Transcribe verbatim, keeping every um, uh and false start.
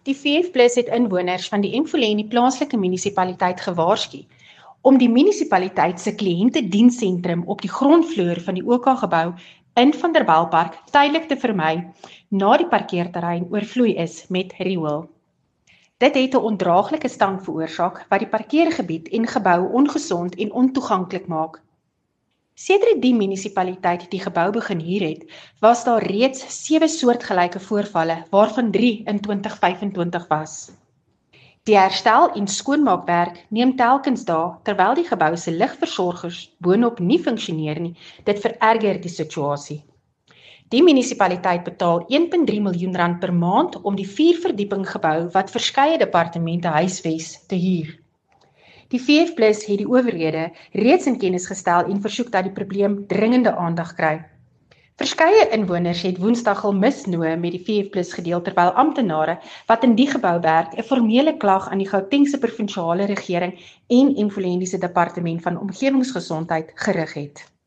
Die V F plus het inwoners van die Emfuleni plaaslike munisipaliteit gewaarsku om die munisipaliteit se kliëntediensentrum op die grondvloer van die O K-gebou in Vanderbijlpark tydelik te vermy na die parkeerterrein oorvloei is met riool. Dit het 'n ondraaglike stank veroorsaak wat die parkeergebied en gebou ongesond en ontoeganklik maak. Sedert die munisipaliteit die gebou begin huur het, was daar reeds sewe soortgelyke voorvalle, waarvan drie in twintig vyf en twintig was. Die herstel en skoonmaakwerk neem telkens dae, terwyl die gebou se ligversorgers boonop nie funksioneer nie, dit vererger die situasie. Die munisipaliteit betaal een komma drie miljoen rand per maand om die vier verdieping gebou wat verskeie departemente huisves te huur. Die V F plus het die owerhede reeds in kennis gestel en versoek dat die probleem dringende aandag kry. Verskeie inwoners het Woensdag al misnoë met die V F plus gedeel terwyl amptenare wat in die gebou werk 'n formele klag aan die Gautengse provinsiale regering en Emfuleni se departement van omgewingsgesondheid gerig het.